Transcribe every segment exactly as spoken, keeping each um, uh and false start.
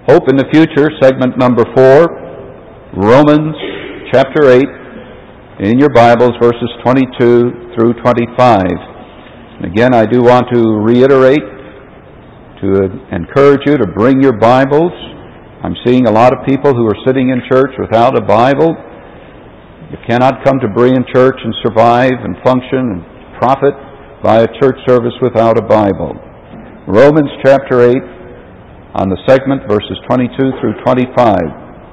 Hope in the Future, segment number four, Romans chapter eight, in your Bibles, verses twenty-two through twenty-five. And again, I do want to reiterate, to encourage you to bring your Bibles. I'm seeing a lot of people who are sitting in church without a Bible. You cannot come to Berean Church and survive and function and profit by a church service without a Bible. Romans chapter eight, on the segment verses twenty-two through twenty-five.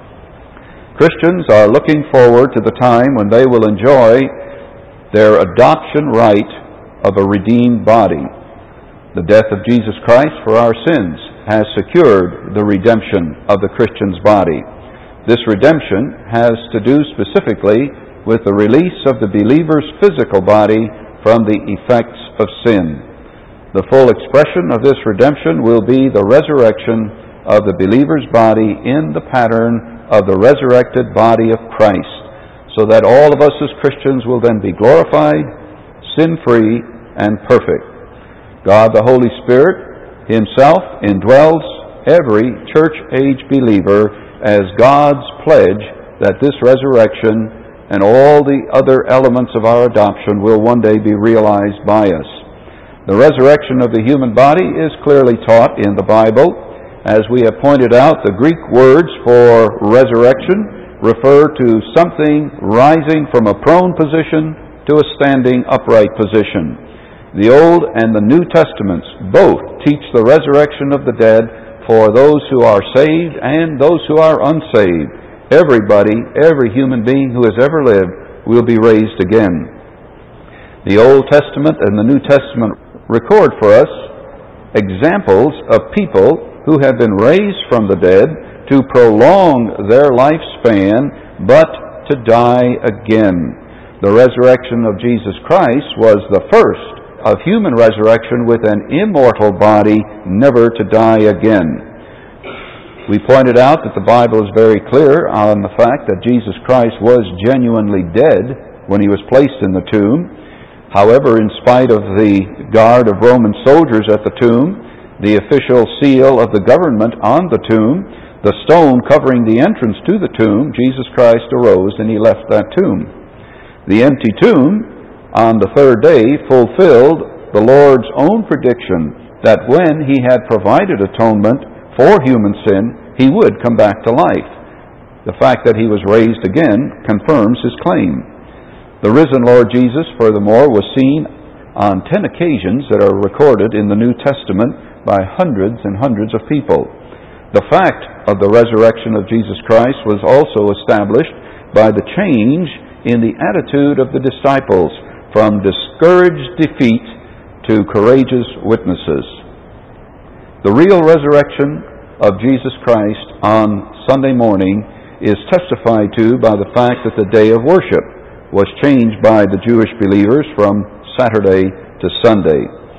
Christians are looking forward to the time when they will enjoy their adoption right of a redeemed body. The death of Jesus Christ for our sins has secured the redemption of the Christian's body. This redemption has to do specifically with the release of the believer's physical body from the effects of sin. The full expression of this redemption will be the resurrection of the believer's body in the pattern of the resurrected body of Christ, so that all of us as Christians will then be glorified, sin-free, and perfect. God the Holy Spirit Himself indwells every church-age believer as God's pledge that this resurrection and all the other elements of our adoption will one day be realized by us. The resurrection of the human body is clearly taught in the Bible. As we have pointed out, the Greek words for resurrection refer to something rising from a prone position to a standing upright position. The Old and the New Testaments both teach the resurrection of the dead for those who are saved and those who are unsaved. Everybody, every human being who has ever lived will be raised again. The Old Testament and the New Testament record for us examples of people who have been raised from the dead to prolong their lifespan, but to die again. The resurrection of Jesus Christ was the first of human resurrection with an immortal body, never to die again. We pointed out that the Bible is very clear on the fact that Jesus Christ was genuinely dead when He was placed in the tomb. However, in spite of the guard of Roman soldiers at the tomb, the official seal of the government on the tomb, the stone covering the entrance to the tomb, Jesus Christ arose and He left that tomb. The empty tomb on the third day fulfilled the Lord's own prediction that when He had provided atonement for human sin, He would come back to life. The fact that He was raised again confirms His claim. The risen Lord Jesus, furthermore, was seen on ten occasions that are recorded in the New Testament by hundreds and hundreds of people. The fact of the resurrection of Jesus Christ was also established by the change in the attitude of the disciples from discouraged defeat to courageous witnesses. The real resurrection of Jesus Christ on Sunday morning is testified to by the fact that the day of worship was changed by the Jewish believers from Saturday to Sunday.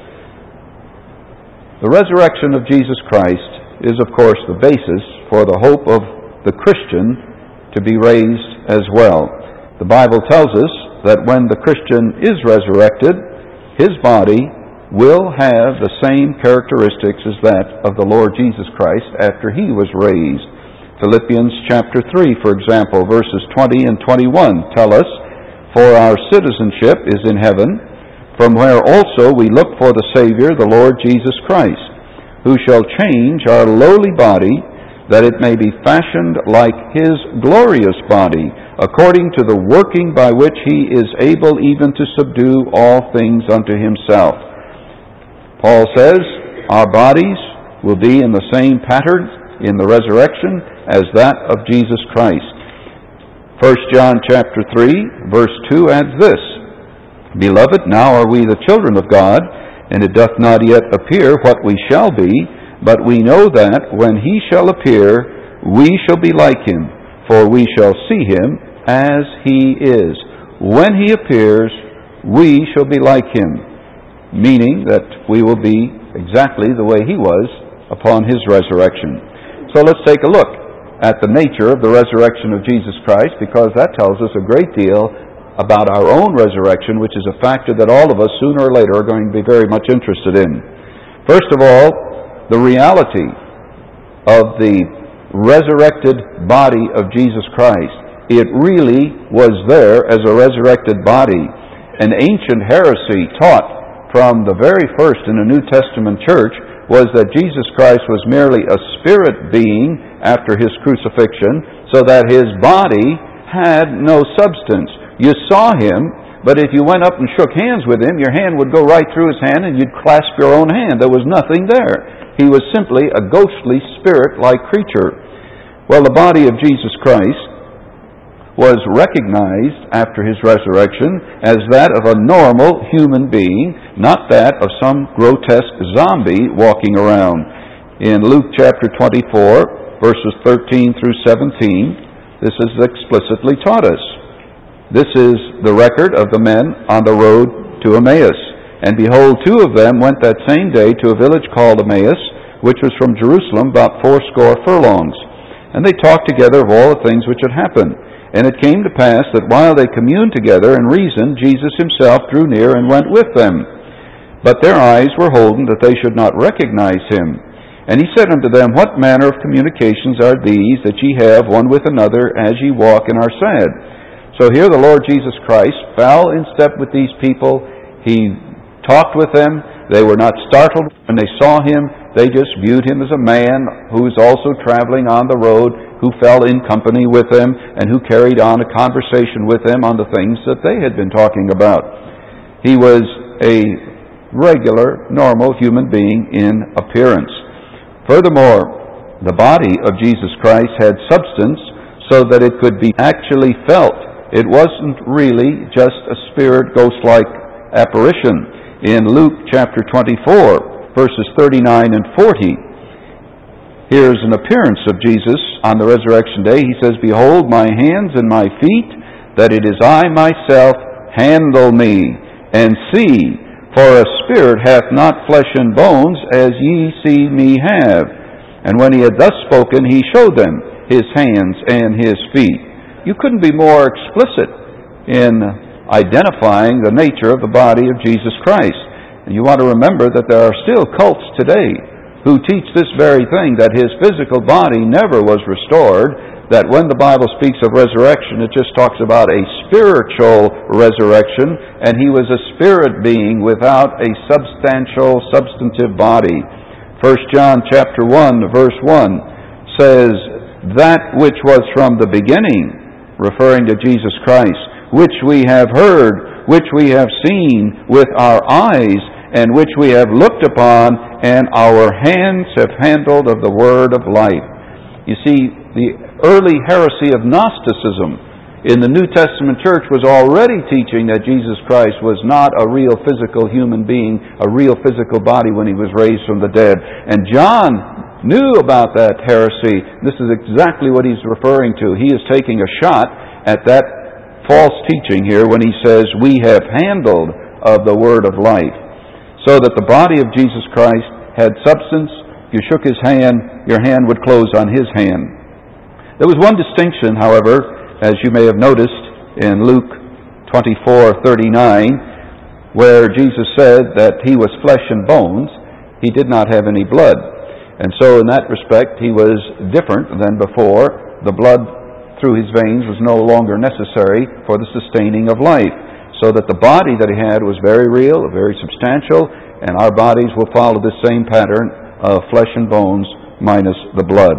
The resurrection of Jesus Christ is, of course, the basis for the hope of the Christian to be raised as well. The Bible tells us that when the Christian is resurrected, his body will have the same characteristics as that of the Lord Jesus Christ after He was raised. Philippians chapter three, for example, verses twenty and twenty-one tell us, "For our citizenship is in heaven, from where also we look for the Savior, the Lord Jesus Christ, who shall change our lowly body, that it may be fashioned like His glorious body, according to the working by which He is able even to subdue all things unto Himself." Paul says our bodies will be in the same pattern in the resurrection as that of Jesus Christ. First John chapter three, verse two adds this, "Beloved, now are we the children of God, and it doth not yet appear what we shall be, but we know that when He shall appear, we shall be like Him, for we shall see Him as He is." When He appears, we shall be like Him, meaning that we will be exactly the way He was upon His resurrection. So let's take a look at the nature of the resurrection of Jesus Christ, because that tells us a great deal about our own resurrection, which is a factor that all of us sooner or later are going to be very much interested in. First of all, the reality of the resurrected body of Jesus Christ. It really was there as a resurrected body. An ancient heresy taught from the very first in the New Testament church was that Jesus Christ was merely a spirit being after his crucifixion, so that his body had no substance. You saw him, but if you went up and shook hands with him, your hand would go right through his hand and you'd clasp your own hand. There was nothing there. He was simply a ghostly spirit-like creature. Well, the body of Jesus Christ was recognized after his resurrection as that of a normal human being, not that of some grotesque zombie walking around. In Luke chapter twenty-four, verses thirteen through seventeen, this is explicitly taught us. This is the record of the men on the road to Emmaus. And behold, two of them went that same day to a village called Emmaus, which was from Jerusalem about fourscore furlongs. And they talked together of all the things which had happened. And it came to pass that while they communed together and reasoned, Jesus himself drew near and went with them. But their eyes were holden that they should not recognize him. And he said unto them, What manner of communications are these that ye have one with another as ye walk and are sad? So here the Lord Jesus Christ fell in step with these people. He talked with them. They were not startled when they saw him. They just viewed him as a man who was also traveling on the road, who fell in company with them, and who carried on a conversation with them on the things that they had been talking about. He was a regular, normal human being in appearance. Furthermore, the body of Jesus Christ had substance so that it could be actually felt. It wasn't really just a spirit, ghost-like apparition. In Luke chapter twenty-four, verses thirty-nine and forty, here's an appearance of Jesus on the resurrection day. He says, Behold my hands and my feet, that it is I myself, handle me, and see, for a spirit hath not flesh and bones, as ye see me have. And when he had thus spoken, he showed them his hands and his feet. You couldn't be more explicit in identifying the nature of the body of Jesus Christ. And you want to remember that there are still cults today who teach this very thing, that his physical body never was restored, that when the Bible speaks of resurrection, it just talks about a spiritual resurrection, and he was a spirit being without a substantial, substantive body. First John chapter one, verse one says, That which was from the beginning, referring to Jesus Christ, which we have heard, which we have seen with our eyes, and which we have looked upon, and our hands have handled of the word of life. You see, the early heresy of Gnosticism in the New Testament church was already teaching that Jesus Christ was not a real physical human being, a real physical body when he was raised from the dead. And John knew about that heresy. This is exactly what he's referring to. He is taking a shot at that false teaching here when he says, we have handled of the word of life. So that the body of Jesus Christ had substance. If you shook his hand, your hand would close on his hand. There was one distinction, however, as you may have noticed in Luke twenty-four thirty-nine, where Jesus said that he was flesh and bones. He did not have any blood. And so in that respect, he was different than before. The blood through his veins was no longer necessary for the sustaining of life. So that the body that he had was very real, very substantial, and our bodies will follow the same pattern of flesh and bones minus the blood.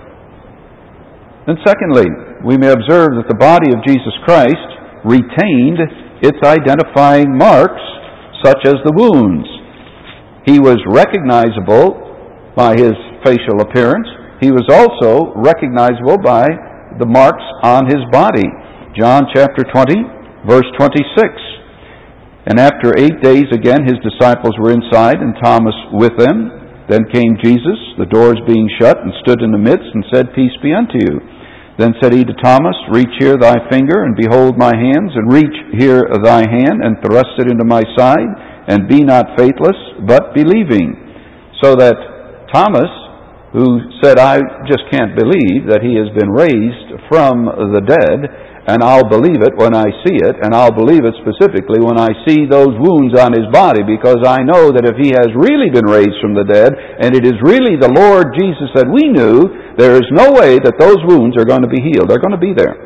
And secondly, we may observe that the body of Jesus Christ retained its identifying marks, such as the wounds. He was recognizable by his facial appearance. He was also recognizable by the marks on his body. John chapter twenty, verse twenty-six. And after eight days again his disciples were inside, and Thomas with them. Then came Jesus, the doors being shut, and stood in the midst, and said, Peace be unto you. Then said he to Thomas, Reach here thy finger, and behold my hands, and reach here thy hand, and thrust it into my side, and be not faithless, but believing. So that Thomas who said, I just can't believe that he has been raised from the dead, and I'll believe it when I see it, and I'll believe it specifically when I see those wounds on his body, because I know that if he has really been raised from the dead, and it is really the Lord Jesus that we knew, there is no way that those wounds are going to be healed. They're going to be there.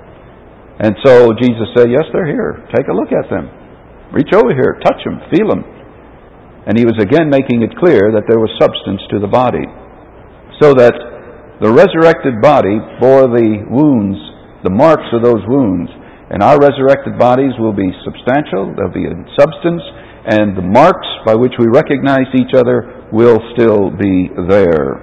And so Jesus said, yes, they're here. Take a look at them. Reach over here, touch them, feel them. And he was again making it clear that there was substance to the body. So that the resurrected body bore the wounds, the marks of those wounds. And our resurrected bodies will be substantial, they'll be in substance, and the marks by which we recognize each other will still be there.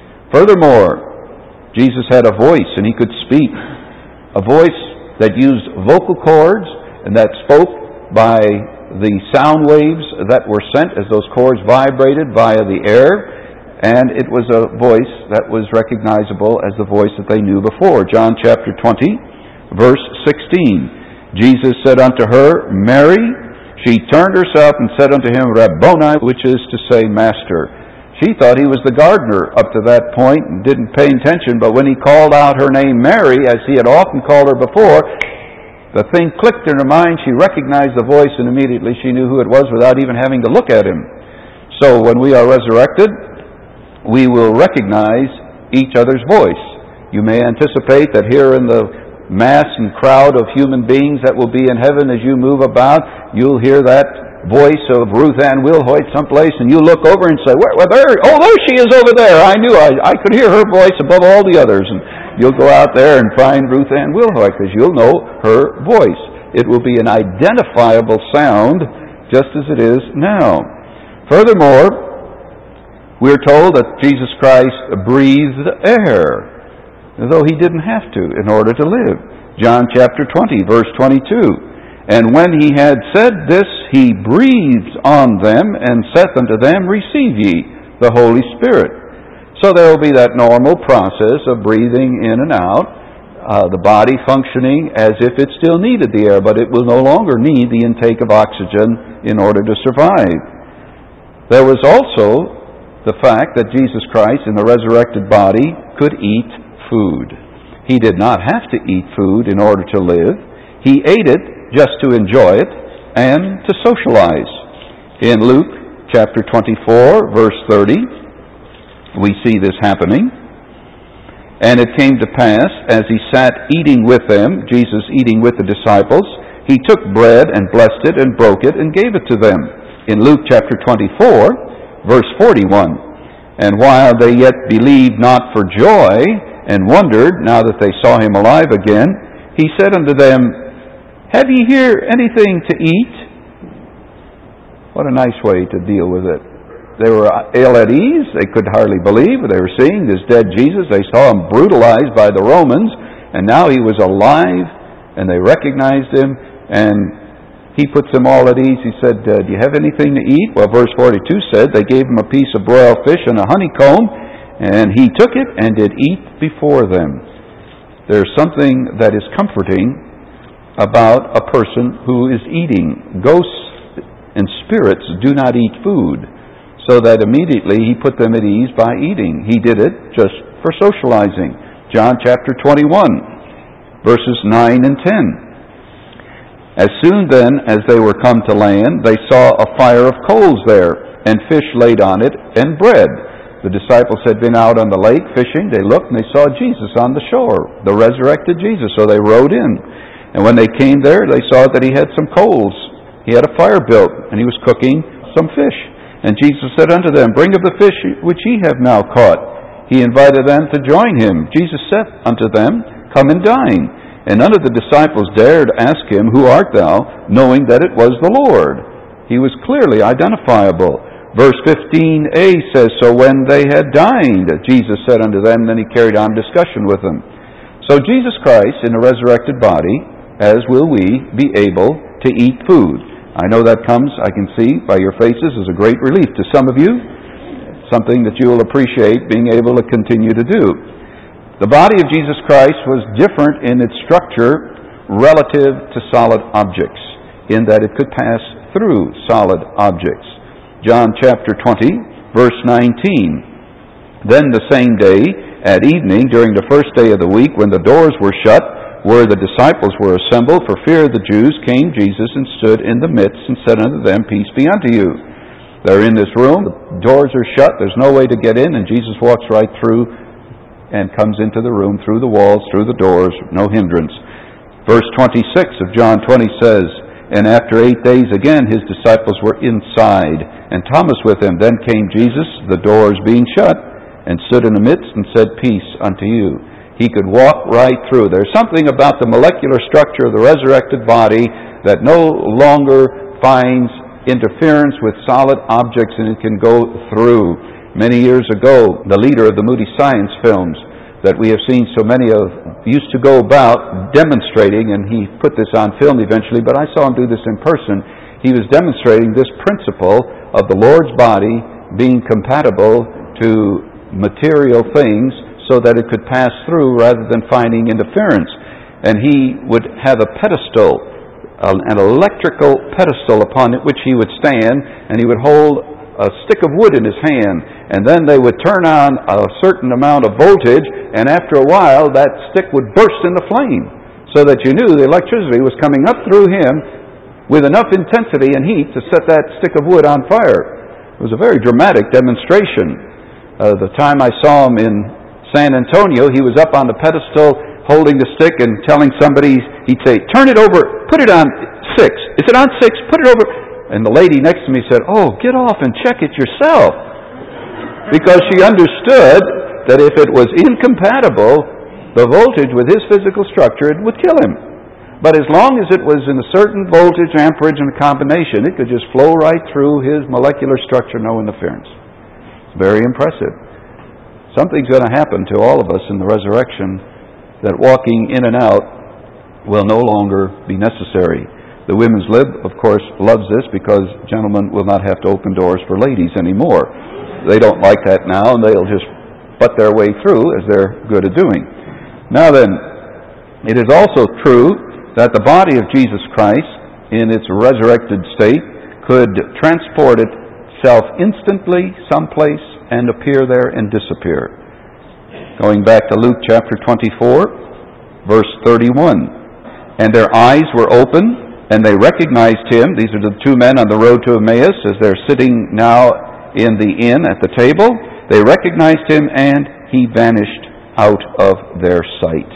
Furthermore, Jesus had a voice and he could speak. A voice that used vocal cords and that spoke by the sound waves that were sent as those cords vibrated via the air. And it was a voice that was recognizable as the voice that they knew before. John chapter twenty, verse sixteen. Jesus said unto her, Mary. She turned herself and said unto him, Rabboni, which is to say, Master. She thought he was the gardener up to that point and didn't pay attention, but when he called out her name Mary, as he had often called her before, the thing clicked in her mind. She recognized the voice, and immediately she knew who it was without even having to look at him. So when we are resurrected, we will recognize each other's voice. You may anticipate that here in the mass and crowd of human beings that will be in heaven as you move about, you'll hear that voice of Ruth Ann Wilhoit someplace, and you look over and say, where, where, there, oh, there she is over there. I knew I, I could hear her voice above all the others. And you'll go out there and find Ruth Ann Wilhoit because you'll know her voice. It will be an identifiable sound just as it is now. Furthermore, we're told that Jesus Christ breathed air, though he didn't have to in order to live. John chapter twenty, verse twenty-two. And when he had said this, he breathed on them and saith unto them, Receive ye the Holy Spirit. So there will be that normal process of breathing in and out, uh, the body functioning as if it still needed the air, but it will no longer need the intake of oxygen in order to survive. There was also the fact that Jesus Christ in the resurrected body could eat food. He did not have to eat food in order to live. He ate it just to enjoy it and to socialize. In Luke chapter twenty-four, verse thirty, we see this happening. And it came to pass, as he sat eating with them, Jesus eating with the disciples, he took bread and blessed it and broke it and gave it to them. In Luke chapter twenty-four, verse forty-one, and while they yet believed not for joy, and wondered, now that they saw him alive again, he said unto them, Have ye here anything to eat? What a nice way to deal with it. They were ill at ease. They could hardly believe what they were seeing, this dead Jesus. They saw him brutalized by the Romans, and now he was alive, and they recognized him, and he puts them all at ease. He said, uh, do you have anything to eat? Well, verse forty-two said, they gave him a piece of broiled fish and a honeycomb, and he took it and did eat before them. There's something that is comforting about a person who is eating. Ghosts and spirits do not eat food, so that immediately he put them at ease by eating. He did it just for socializing. John chapter twenty-one, verses nine and ten. As soon then as they were come to land, they saw a fire of coals there, and fish laid on it, and bread. The disciples had been out on the lake fishing. They looked, and they saw Jesus on the shore, the resurrected Jesus. So they rowed in. And when they came there, they saw that he had some coals. He had a fire built, and he was cooking some fish. And Jesus said unto them, Bring of the fish which ye have now caught. He invited them to join him. Jesus said unto them, Come and dine. And none of the disciples dared ask him, Who art thou? Knowing that it was the Lord. He was clearly identifiable. Verse fifteen a says, So when they had dined, Jesus said unto them, then he carried on discussion with them. So Jesus Christ, in a resurrected body, as will we, be able to eat food. I know that comes, I can see, by your faces as a great relief to some of you. Something that you will appreciate being able to continue to do. The body of Jesus Christ was different in its structure relative to solid objects, in that it could pass through solid objects. John chapter twenty, verse nineteen. Then the same day, at evening, during the first day of the week, when the doors were shut, where the disciples were assembled, for fear of the Jews, came Jesus and stood in the midst and said unto them, Peace be unto you. They're in this room, the doors are shut, there's no way to get in, and Jesus walks right through and comes into the room through the walls, through the doors, no hindrance. Verse twenty-six of John twenty says, And after eight days again his disciples were inside, and Thomas with him. Then came Jesus, the doors being shut, and stood in the midst and said, Peace unto you. He could walk right through. There's something about the molecular structure of the resurrected body that no longer finds interference with solid objects, and it can go through. Many years ago, the leader of the Moody Science films that we have seen so many of used to go about demonstrating, and he put this on film eventually, but I saw him do this in person. He was demonstrating this principle of the Lord's body being compatible to material things so that it could pass through rather than finding interference. And he would have a pedestal, an electrical pedestal upon which he would stand, and he would hold a stick of wood in his hand, and then they would turn on a certain amount of voltage, and after a while that stick would burst into flame, so that you knew the electricity was coming up through him with enough intensity and heat to set that stick of wood on fire. It was a very dramatic demonstration. Uh, the time I saw him in San Antonio, he was up on the pedestal holding the stick and telling somebody, he'd say, turn it over, put it on six. Is it on six? Put it over. And the lady next to me said, oh, get off and check it yourself. Because she understood that if it was incompatible, the voltage with his physical structure, it would kill him. But as long as it was in a certain voltage, amperage, and combination, it could just flow right through his molecular structure, no interference. It's very impressive. Something's going to happen to all of us in the resurrection, that walking in and out will no longer be necessary. The Women's Lib, of course, loves this because gentlemen will not have to open doors for ladies anymore. They don't like that now, and they'll just butt their way through as they're good at doing. Now then, it is also true that the body of Jesus Christ, in its resurrected state, could transport itself instantly someplace and appear there and disappear. Going back to Luke chapter twenty-four, verse thirty-one. And their eyes were open, and they recognized him. These are the two men on the road to Emmaus as they're sitting now in the inn at the table. They recognized him, and he vanished out of their sight.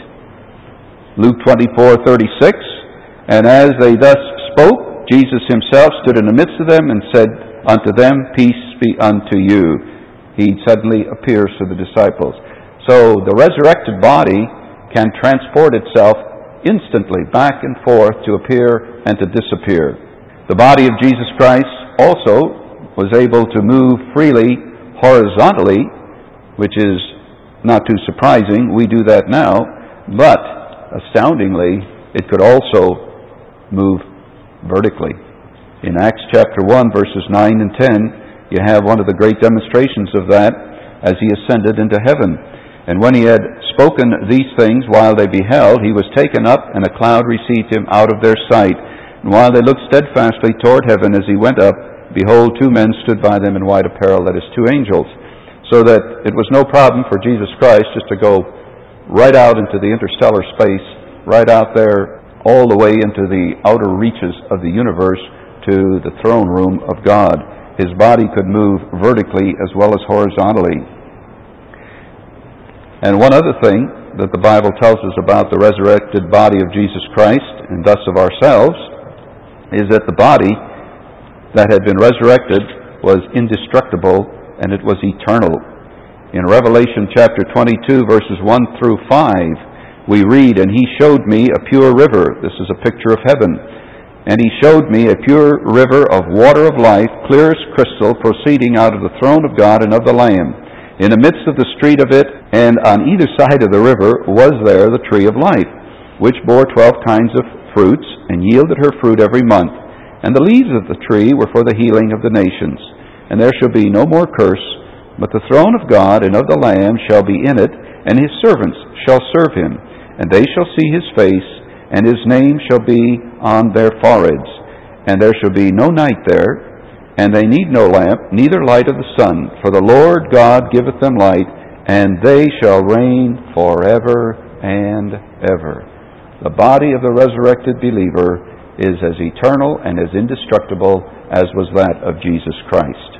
Luke twenty-four thirty-six. And as they thus spoke, Jesus himself stood in the midst of them and said unto them, Peace be unto you. He suddenly appears to the disciples. So the resurrected body can transport itself instantly back and forth to appear and to disappear. The body of Jesus Christ also was able to move freely horizontally, which is not too surprising. We do that now, but astoundingly, it could also move vertically. In Acts chapter one, verses nine and ten, you have one of the great demonstrations of that as he ascended into heaven. And when he had spoken these things while they beheld, he was taken up, and a cloud received him out of their sight. And while they looked steadfastly toward heaven as he went up, behold, two men stood by them in white apparel, that is, two angels. So that it was no problem for Jesus Christ just to go right out into the interstellar space, right out there, all the way into the outer reaches of the universe to the throne room of God. His body could move vertically as well as horizontally. And one other thing that the Bible tells us about the resurrected body of Jesus Christ, and thus of ourselves, is that the body that had been resurrected was indestructible and it was eternal. In Revelation chapter twenty-two, verses one through five, we read, And he showed me a pure river. This is a picture of heaven. And he showed me a pure river of water of life, clear as crystal, proceeding out of the throne of God and of the Lamb. In the midst of the street of it, and on either side of the river, was there the tree of life, which bore twelve kinds of fruits, and yielded her fruit every month. And the leaves of the tree were for the healing of the nations. And there shall be no more curse, but the throne of God and of the Lamb shall be in it, and his servants shall serve him. And they shall see his face, and his name shall be on their foreheads. And there shall be no night there, And they need no lamp, neither light of the sun, for the Lord God giveth them light, and they shall reign forever and ever. The body of the resurrected believer is as eternal and as indestructible as was that of Jesus Christ.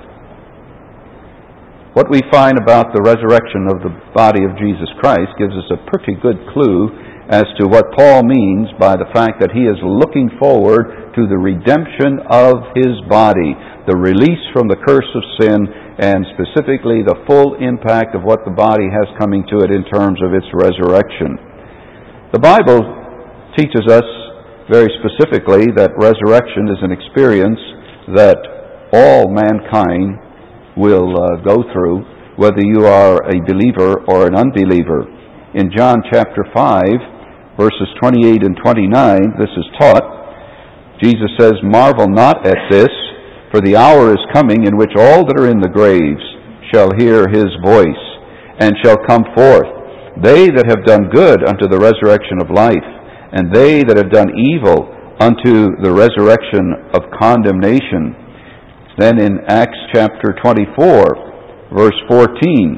What we find about the resurrection of the body of Jesus Christ gives us a pretty good clue as to what Paul means by the fact that he is looking forward to the redemption of his body, the release from the curse of sin, and specifically the full impact of what the body has coming to it in terms of its resurrection. The Bible teaches us very specifically that resurrection is an experience that all mankind will uh, go through, whether you are a believer or an unbeliever. In John chapter five, verses twenty-eight and twenty-nine, this is taught. Jesus says, "Marvel not at this, for the hour is coming in which all that are in the graves shall hear his voice, and shall come forth, they that have done good unto the resurrection of life, and they that have done evil unto the resurrection of condemnation." Then in Acts chapter twenty-four, verse fourteen,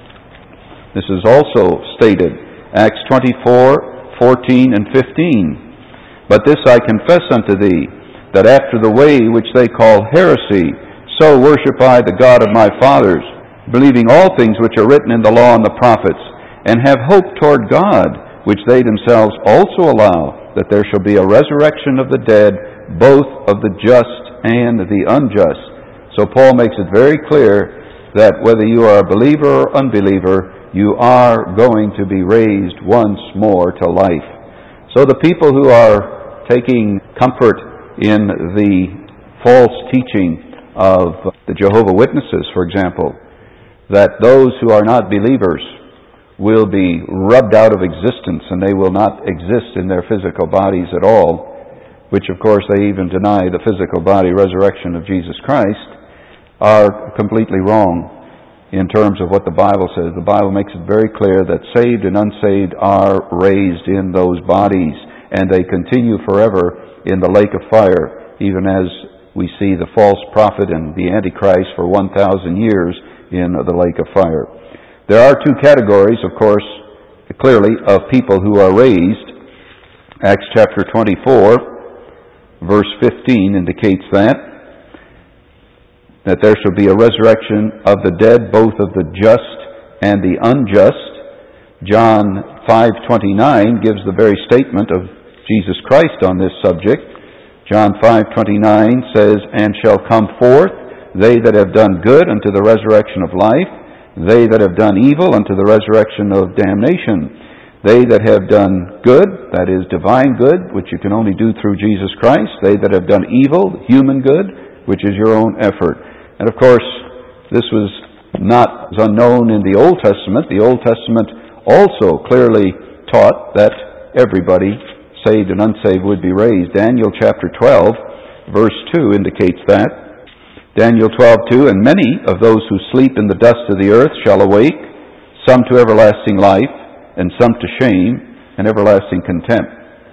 this is also stated, Acts twenty-four, fourteen and fifteen. "But this I confess unto thee, that after the way which they call heresy, so worship I the God of my fathers, believing all things which are written in the law and the prophets, and have hope toward God, which they themselves also allow, that there shall be a resurrection of the dead, both of the just and the unjust." So Paul makes it very clear that whether you are a believer or unbeliever, you are going to be raised once more to life. So the people who are taking comfort in the false teaching of the Jehovah's Witnesses, for example, that those who are not believers will be rubbed out of existence and they will not exist in their physical bodies at all, which of course they even deny the physical body resurrection of Jesus Christ, are completely wrong in terms of what the Bible says. The Bible makes it very clear that saved and unsaved are raised in those bodies, and they continue forever in the lake of fire, even as we see the false prophet and the Antichrist for one thousand years in the lake of fire. There are two categories, of course, clearly, of people who are raised. Acts chapter twenty-four, verse fifteen indicates that, that there shall be a resurrection of the dead, both of the just and the unjust. John five twenty-nine gives the very statement of Jesus Christ on this subject. John five twenty-nine says, "And shall come forth they that have done good unto the resurrection of life, they that have done evil unto the resurrection of damnation. They that have done good," that is divine good, which you can only do through Jesus Christ. "They that have done evil," human good, which is your own effort. And of course, this was not unknown in the Old Testament. The Old Testament also clearly taught that everybody, saved and unsaved, would be raised. Daniel chapter twelve, verse two indicates that. Daniel twelve two, "And many of those who sleep in the dust of the earth shall awake, some to everlasting life, and some to shame and everlasting contempt."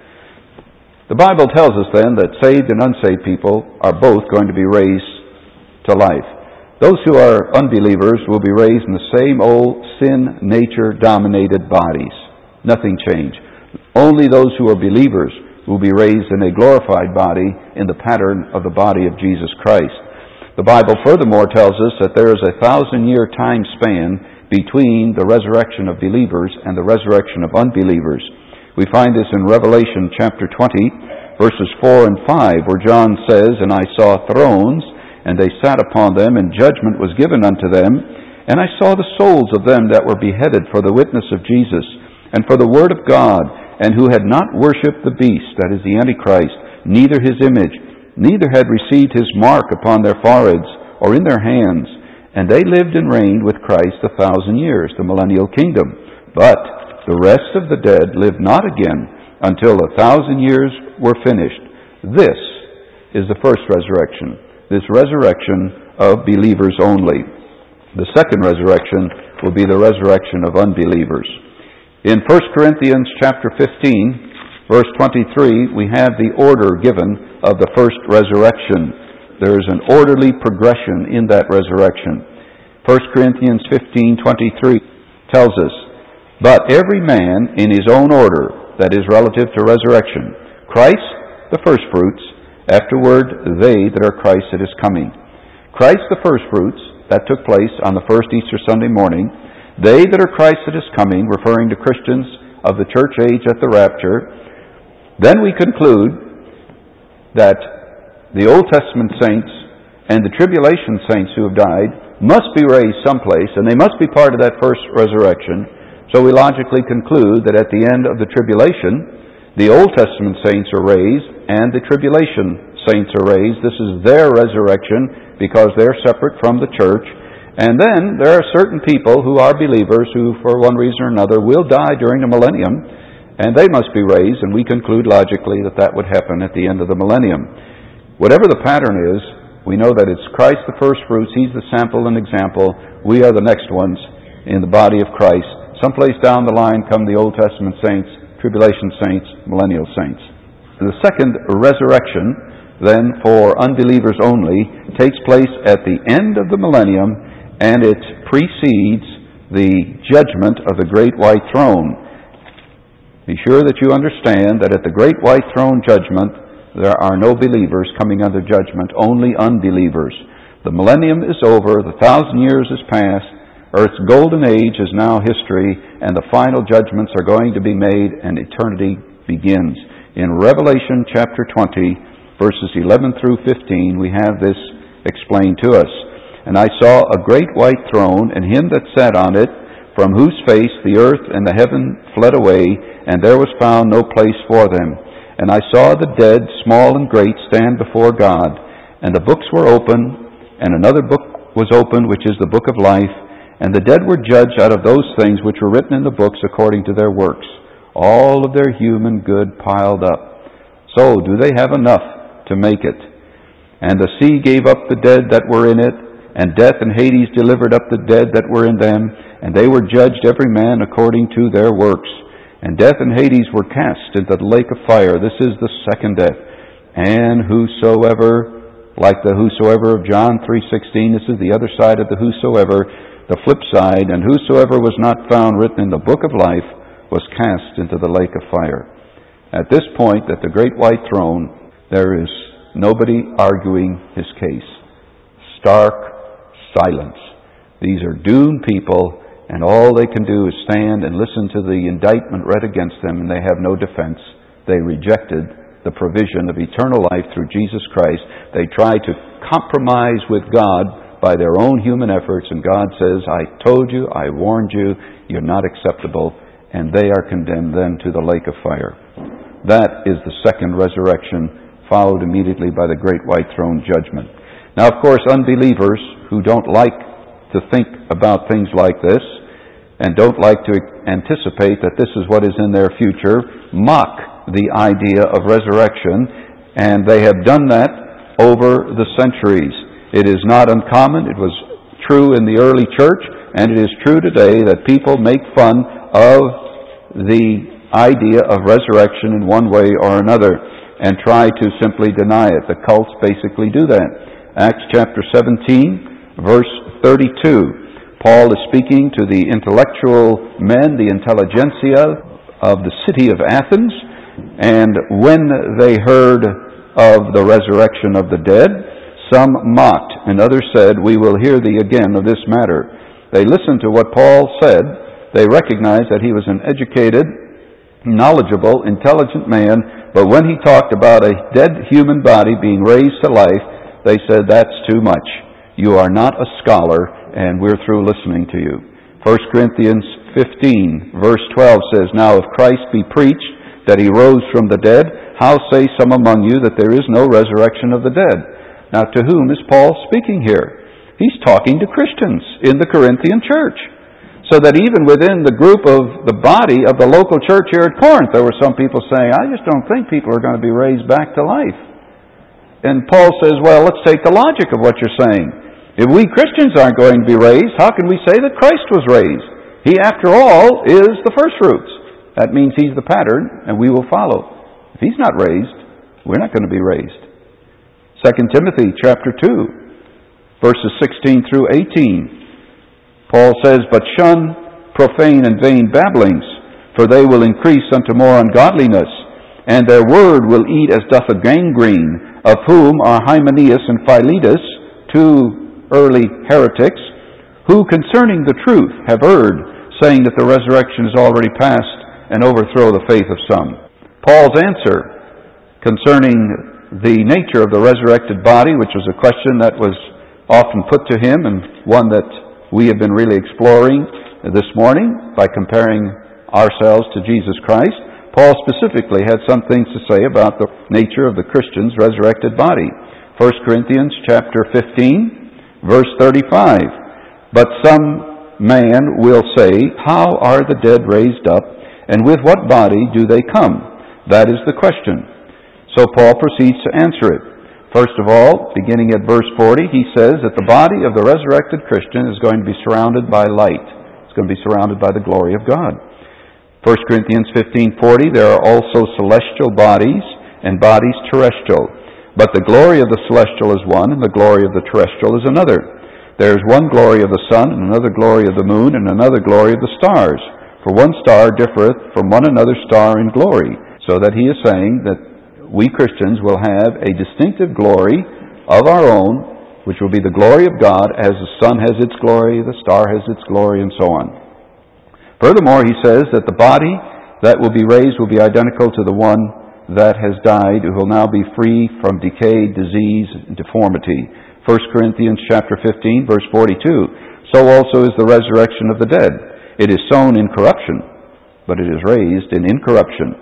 The Bible tells us then that saved and unsaved people are both going to be raised to life. Those who are unbelievers will be raised in the same old sin nature dominated bodies. Nothing changed. Only those who are believers will be raised in a glorified body in the pattern of the body of Jesus Christ. The Bible furthermore tells us that there is a thousand year time span between the resurrection of believers and the resurrection of unbelievers. We find this in Revelation chapter twenty, verses four and five, where John says, "And I saw thrones, and they sat upon them, and judgment was given unto them. And I saw the souls of them that were beheaded for the witness of Jesus, and for the word of God, and who had not worshipped the beast," that is the Antichrist, "neither his image, neither had received his mark upon their foreheads or in their hands. And they lived and reigned with Christ a thousand years," the millennial kingdom. "But the rest of the dead lived not again until a thousand years were finished." This is the first resurrection, this resurrection of believers only. The second resurrection will be the resurrection of unbelievers. In First Corinthians chapter fifteen, verse twenty-three, we have the order given of the first resurrection. There is an orderly progression in that resurrection. First Corinthians fifteen twenty-three tells us, "But every man in his own order," that is relative to resurrection. Christ, the firstfruits, afterward they that are Christ that is coming. Christ the firstfruits, that took place on the first Easter Sunday morning. They that are Christ that is coming, referring to Christians of the church age at the rapture. Then we conclude that the Old Testament saints and the tribulation saints who have died must be raised someplace, and they must be part of that first resurrection. So we logically conclude that at the end of the tribulation, the Old Testament saints are raised and the tribulation saints are raised. This is their resurrection because they're separate from the church. And then there are certain people who are believers who, for one reason or another, will die during the millennium, and they must be raised, and we conclude logically that that would happen at the end of the millennium. Whatever the pattern is, we know that it's Christ the firstfruits. He's the sample and example. We are the next ones in the body of Christ. Someplace down the line come the Old Testament saints, tribulation saints, millennial saints. The second resurrection, then for unbelievers only, takes place at the end of the millennium, and it precedes the judgment of the great white throne. Be sure that you understand that at the great white throne judgment, there are no believers coming under judgment, only unbelievers. The millennium is over, the thousand years is past, earth's golden age is now history, and the final judgments are going to be made, and eternity begins. In Revelation chapter twenty, verses eleven through fifteen, we have this explained to us. "And I saw a great white throne, and him that sat on it, from whose face the earth and the heaven fled away, and there was found no place for them. And I saw the dead, small and great, stand before God. And the books were open, and another book was opened, which is the book of life. And the dead were judged out of those things which were written in the books according to their works, all of their human good piled up. So do they have enough to make it? And the sea gave up the dead that were in it, and death and Hades delivered up the dead that were in them, and they were judged every man according to their works. And death and Hades were cast into the lake of fire." This is the second death. "And whosoever," like the whosoever of John three sixteen, this is the other side of the whosoever, the flip side, "and whosoever was not found written in the book of life was cast into the lake of fire." At this point, at the great white throne, there is nobody arguing his case. Stark silence. These are doomed people, and all they can do is stand and listen to the indictment read against them, and they have no defense. They rejected the provision of eternal life through Jesus Christ. They try to compromise with God by their own human efforts, and God says, "I told you, I warned you, you're not acceptable," and they are condemned then to the lake of fire. That is the second resurrection, followed immediately by the great white throne judgment. Now, of course, unbelievers who don't like to think about things like this and don't like to anticipate that this is what is in their future mock the idea of resurrection, and they have done that over the centuries. It is not uncommon. It was true in the early church, and it is true today that people make fun of the idea of resurrection in one way or another and try to simply deny it. The cults basically do that. Acts chapter seventeen, verse thirty-two. Paul is speaking to the intellectual men, the intelligentsia of the city of Athens, and when they heard of the resurrection of the dead, some mocked, and others said, "We will hear thee again of this matter." They listened to what Paul said. They recognized that he was an educated, knowledgeable, intelligent man, but when he talked about a dead human body being raised to life, they said, "That's too much. You are not a scholar, and we're through listening to you." First Corinthians fifteen, verse twelve says, "Now if Christ be preached that he rose from the dead, how say some among you that there is no resurrection of the dead?" Now, to whom is Paul speaking here? He's talking to Christians in the Corinthian church. So that even within the group of the body of the local church here at Corinth, there were some people saying, "I just don't think people are going to be raised back to life." And Paul says, well, let's take the logic of what you're saying. If we Christians aren't going to be raised, how can we say that Christ was raised? He, after all, is the first fruits. That means he's the pattern, and we will follow. If he's not raised, we're not going to be raised. Second Timothy chapter two, verses sixteen through eighteen. Paul says, "But shun profane and vain babblings, for they will increase unto more ungodliness, and their word will eat as doth a gangrene, of whom are Hymenaeus and Philetus, two early heretics, who concerning the truth have erred, saying that the resurrection is already past, and overthrow the faith of some." Paul's answer concerning the nature of the resurrected body, which was a question that was often put to him, and one that we have been really exploring this morning by comparing ourselves to Jesus Christ, Paul specifically had some things to say about the nature of the Christian's resurrected body. First Corinthians chapter fifteen, verse thirty-five. "But some man will say, How are the dead raised up, and with what body do they come? That is the question." So Paul proceeds to answer it. First of all, beginning at verse forty, he says that the body of the resurrected Christian is going to be surrounded by light. It's going to be surrounded by the glory of God. First Corinthians fifteen forty, "There are also celestial bodies and bodies terrestrial. But the glory of the celestial is one, and the glory of the terrestrial is another. There is one glory of the sun, and another glory of the moon, and another glory of the stars. For one star differeth from one another star in glory." So that he is saying that we Christians will have a distinctive glory of our own, which will be the glory of God, as the sun has its glory, the star has its glory, and so on. Furthermore, he says that the body that will be raised will be identical to the one that has died, who will now be free from decay, disease, and deformity. First Corinthians chapter fifteen, verse forty-two. "So also is the resurrection of the dead. It is sown in corruption, but it is raised in incorruption."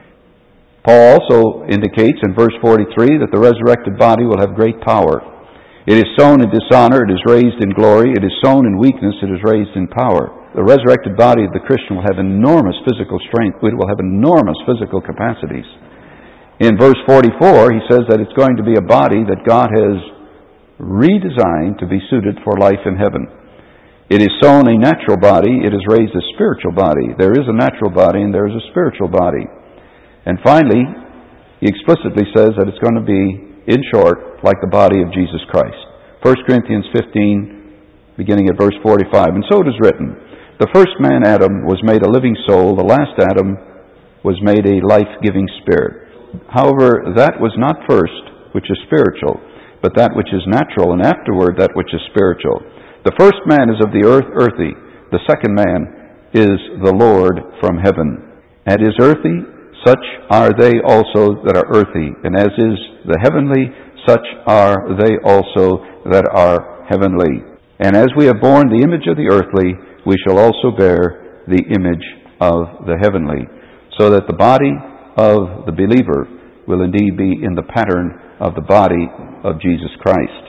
Paul also indicates in verse forty-three that the resurrected body will have great power. "It is sown in dishonor, it is raised in glory. It is sown in weakness, it is raised in power." The resurrected body of the Christian will have enormous physical strength. It will have enormous physical capacities. In verse forty-four, he says that it's going to be a body that God has redesigned to be suited for life in heaven. "It is sown a natural body, it is raised a spiritual body." There is a natural body and there is a spiritual body. And finally, he explicitly says that it's going to be, in short, like the body of Jesus Christ. First Corinthians fifteen, beginning at verse forty-five. "And so it is written, The first man, Adam, was made a living soul. The last Adam was made a life-giving spirit. However, that was not first, which is spiritual, but that which is natural, and afterward that which is spiritual. The first man is of the earth, earthy. The second man is the Lord from heaven. And is earthy, such are they also that are earthy. And as is the heavenly, such are they also that are heavenly. And as we have borne the image of the earthly, we shall also bear the image of the heavenly. So that the body of the believer will indeed be in the pattern of the body of Jesus Christ.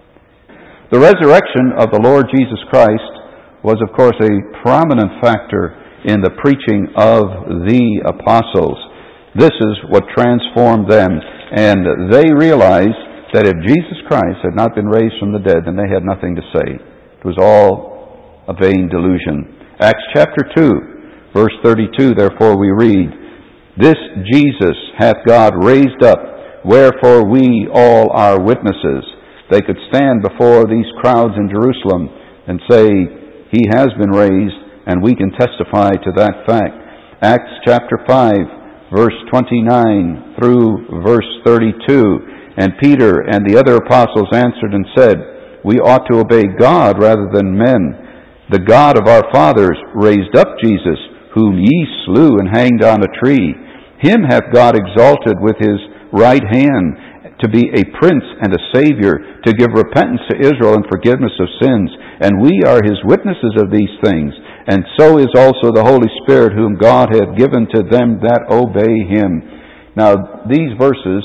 The resurrection of the Lord Jesus Christ was, of course, a prominent factor in the preaching of the apostles. This is what transformed them, and they realized that if Jesus Christ had not been raised from the dead, then they had nothing to say. It was all a vain delusion. Acts chapter two, verse thirty-two, therefore we read, This Jesus hath God raised up, wherefore we all are witnesses. They could stand before these crowds in Jerusalem and say, He has been raised, and we can testify to that fact. Acts chapter five, verse twenty-nine through verse thirty-two. And Peter and the other apostles answered and said, We ought to obey God rather than men. The God of our fathers raised up Jesus, whom ye slew and hanged on a tree. Him hath God exalted with his right hand to be a prince and a savior, to give repentance to Israel and forgiveness of sins. And we are his witnesses of these things. And so is also the Holy Spirit, whom God hath given to them that obey him. Now, these verses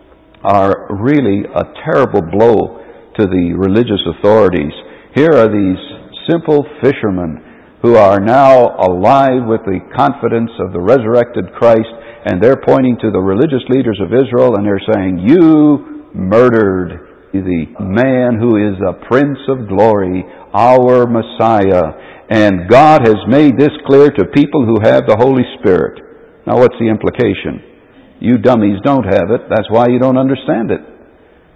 are really a terrible blow to the religious authorities. Here are these simple fishermen who are now alive with the confidence of the resurrected Christ, and they're pointing to the religious leaders of Israel, and they're saying, You murdered the man who is a Prince of Glory, our Messiah, and God has made this clear to people who have the Holy Spirit. Now what's the implication? You dummies don't have it, that's why you don't understand it.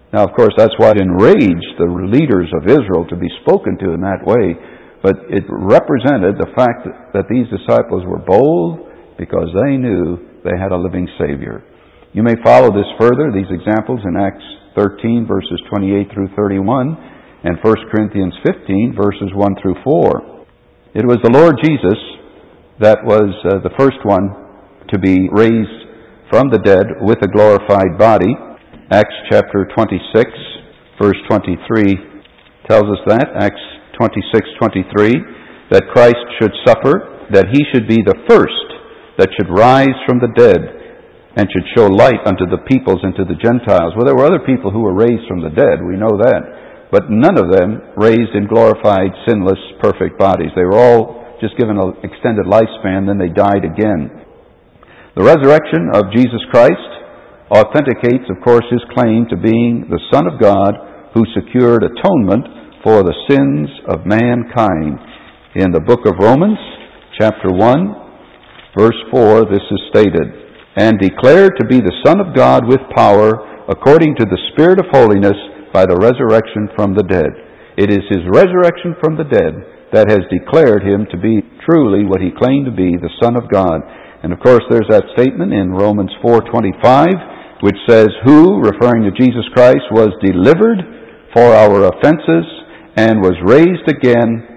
Now, of course, that's what enraged the leaders of Israel to be spoken to in that way, but it represented the fact that these disciples were bold because they knew they had a living Savior. You may follow this further, these examples, in Acts thirteen, verses twenty-eight through thirty-one, and First Corinthians fifteen, verses one through four. It was the Lord Jesus that was uh, the first one to be raised from the dead with a glorified body. Acts chapter twenty-six, verse twenty-three tells us that. Acts twenty-six twenty-three, that Christ should suffer, that he should be the first that should rise from the dead, and should show light unto the peoples and to the Gentiles. Well, there were other people who were raised from the dead, we know that, but none of them raised in glorified, sinless, perfect bodies. They were all just given an extended lifespan, then they died again. The resurrection of Jesus Christ authenticates, of course, his claim to being the Son of God who secured atonement for the sins of mankind. In the book of Romans, chapter one, verse four, this is stated, and declared to be the Son of God with power, according to the Spirit of holiness, by the resurrection from the dead. It is his resurrection from the dead that has declared him to be truly what he claimed to be, the Son of God. And of course there's that statement in Romans four twenty-five, which says, who, referring to Jesus Christ, was delivered for our offenses and was raised again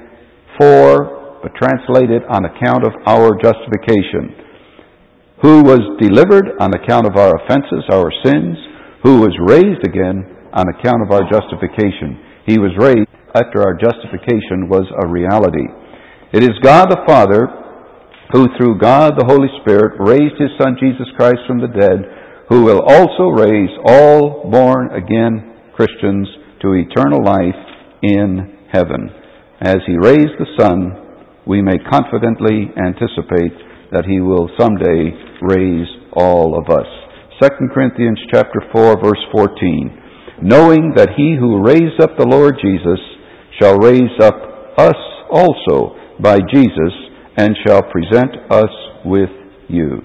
for, but translated, on account of our justification. Who was delivered on account of our offenses, our sins, who was raised again on account of our justification. He was raised after our justification was a reality. It is God the Father who, through God the Holy Spirit, raised his Son Jesus Christ from the dead, who will also raise all born-again Christians to eternal life in heaven. As he raised the Son, we may confidently anticipate that he will someday raise all of us. Second Corinthians chapter four, verse fourteen. Knowing that he who raised up the Lord Jesus shall raise up us also by Jesus, and shall present us with you.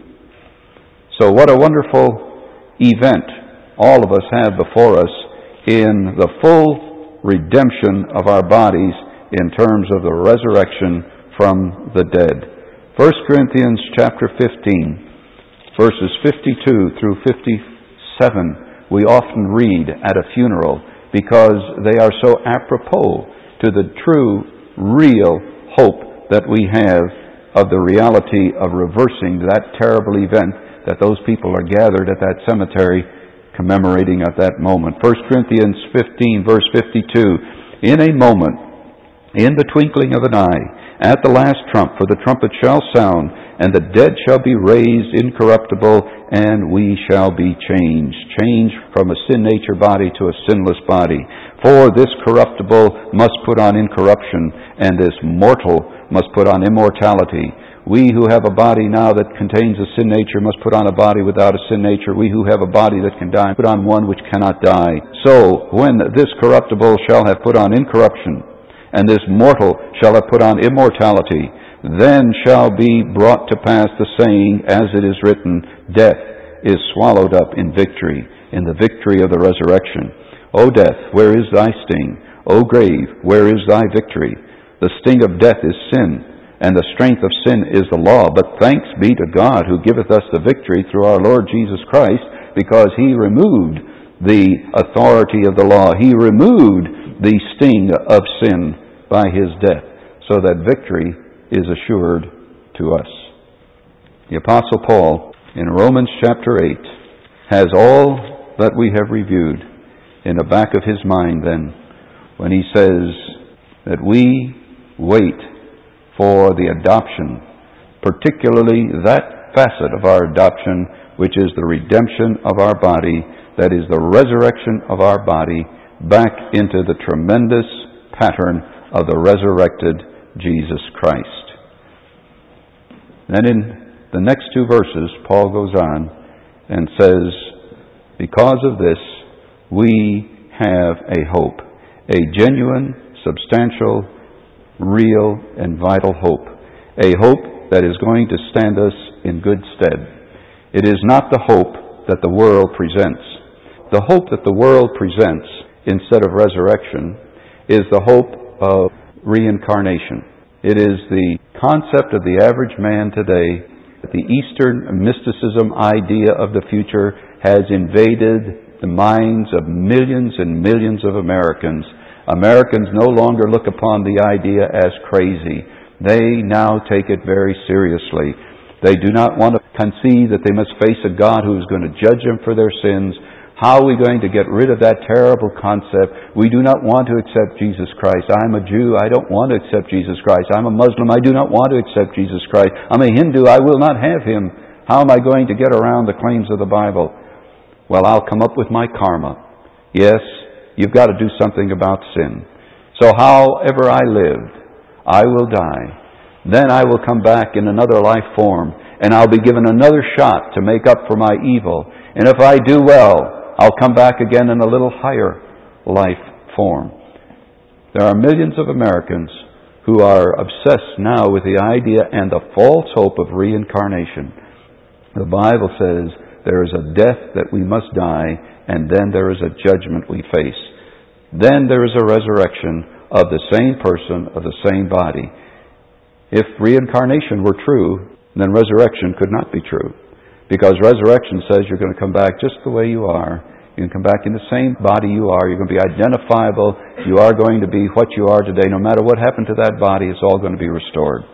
So what a wonderful event all of us have before us in the full redemption of our bodies in terms of the resurrection from the dead. First Corinthians chapter fifteen, verses fifty-two through fifty-seven, we often read at a funeral because they are so apropos to the true, real hope that we have of the reality of reversing that terrible event that those people are gathered at that cemetery commemorating at that moment. First Corinthians fifteen, verse fifty-two, in a moment, in the twinkling of an eye, at the last trump, for the trumpet shall sound, and the dead shall be raised incorruptible, and we shall be changed. Changed from a sin nature body to a sinless body. For this corruptible must put on incorruption, and this mortal must put on immortality. We who have a body now that contains a sin nature must put on a body without a sin nature. We who have a body that can die put on one which cannot die. So, when this corruptible shall have put on incorruption, and this mortal shall have put on immortality, then shall be brought to pass the saying, as it is written, death is swallowed up in victory, in the victory of the resurrection. O death, where is thy sting? O grave, where is thy victory? The sting of death is sin, and the strength of sin is the law. But thanks be to God who giveth us the victory through our Lord Jesus Christ, because he removed the authority of the law. He removed the sting of sin by his death, so that victory is assured to us. The Apostle Paul, in Romans chapter eight, has all that we have reviewed in the back of his mind then, when he says that we wait for the adoption, particularly that facet of our adoption, which is the redemption of our body, that is the resurrection of our body back into the tremendous pattern of the resurrected Jesus Christ. Then in the next two verses, Paul goes on and says, because of this, we have a hope, a genuine, substantial, real, and vital hope, a hope that is going to stand us in good stead. It is not the hope that the world presents. The hope that the world presents instead of resurrection is the hope of reincarnation. It is the concept of the average man today that the Eastern mysticism idea of the future has invaded the minds of millions and millions of Americans. Americans no longer look upon the idea as crazy. They now take it very seriously. They do not want to concede that they must face a God who is going to judge them for their sins. How are we going to get rid of that terrible concept? We do not want to accept Jesus Christ. I'm a Jew. I don't want to accept Jesus Christ. I'm a Muslim. I do not want to accept Jesus Christ. I'm a Hindu. I will not have Him. How am I going to get around the claims of the Bible? Well, I'll come up with my karma. Yes, you've got to do something about sin. So however I lived, I will die. Then I will come back in another life form, and I'll be given another shot to make up for my evil. And if I do well, I'll come back again in a little higher life form. There are millions of Americans who are obsessed now with the idea and the false hope of reincarnation. The Bible says there is a death that we must die, and then there is a judgment we face. Then there is a resurrection of the same person, of the same body. If reincarnation were true, then resurrection could not be true. Because resurrection says you're going to come back just the way you are. You can come back in the same body you are. You're going to be identifiable. You are going to be what you are today. No matter what happened to that body, it's all going to be restored.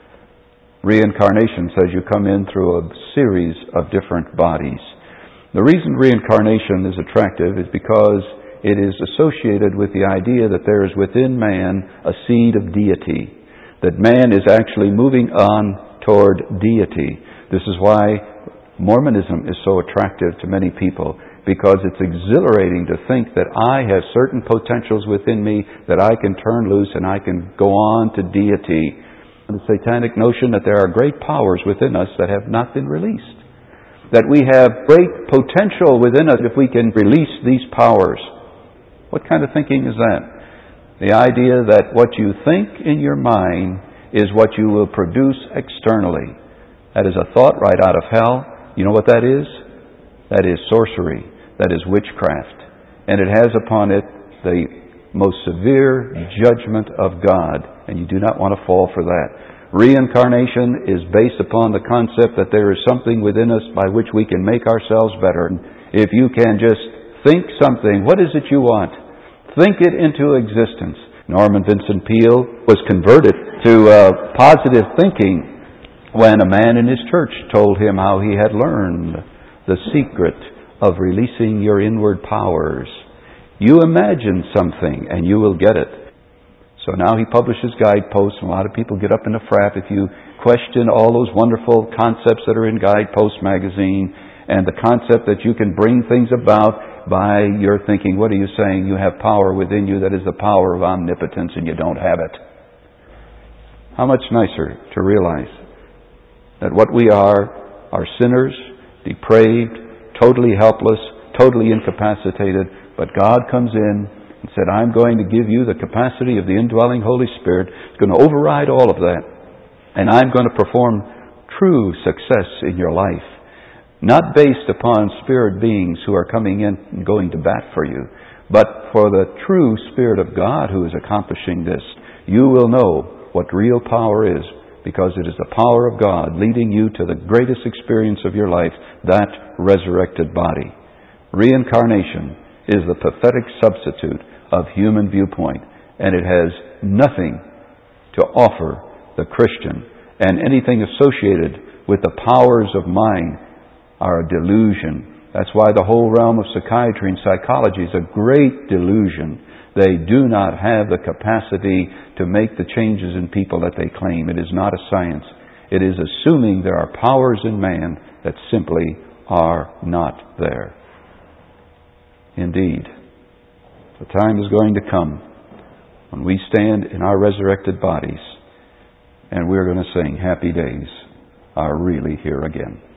Reincarnation says you come in through a series of different bodies. The reason reincarnation is attractive is because it is associated with the idea that there is within man a seed of deity. That man is actually moving on toward deity. This is why Mormonism is so attractive to many people, because it's exhilarating to think that I have certain potentials within me that I can turn loose and I can go on to deity. The satanic notion that there are great powers within us that have not been released. That we have great potential within us if we can release these powers. What kind of thinking is that? The idea that what you think in your mind is what you will produce externally. That is a thought right out of hell. You know what that is? That is sorcery. That is witchcraft. And it has upon it the most severe judgment of God. And you do not want to fall for that. Reincarnation is based upon the concept that there is something within us by which we can make ourselves better. If you can just think something, what is it you want? Think it into existence. Norman Vincent Peale was converted to uh, positive thinking when a man in his church told him how he had learned the secret of releasing your inward powers. You imagine something and you will get it. So now he publishes guideposts, and a lot of people get up in a frap if you question all those wonderful concepts that are in Guidepost magazine and the concept that you can bring things about by your thinking. What are you saying? You have power within you that is the power of omnipotence, and you don't have it. How much nicer to realize that what we are are sinners, depraved, totally helpless, totally incapacitated, but God comes in and said, I'm going to give you the capacity of the indwelling Holy Spirit. It's going to override all of that, and I'm going to perform true success in your life, not based upon spirit beings who are coming in and going to bat for you, but for the true Spirit of God who is accomplishing this. You will know what real power is, because it is the power of God leading you to the greatest experience of your life, that resurrected body. Reincarnation is the pathetic substitute of human viewpoint, and it has nothing to offer the Christian, and anything associated with the powers of mind are a delusion. That's why the whole realm of psychiatry and psychology is a great delusion. They do not have the capacity to make the changes in people that they claim. It is not a science. It is assuming there are powers in man that simply are not there. Indeed, the time is going to come when we stand in our resurrected bodies and we're going to sing, happy days are really here again.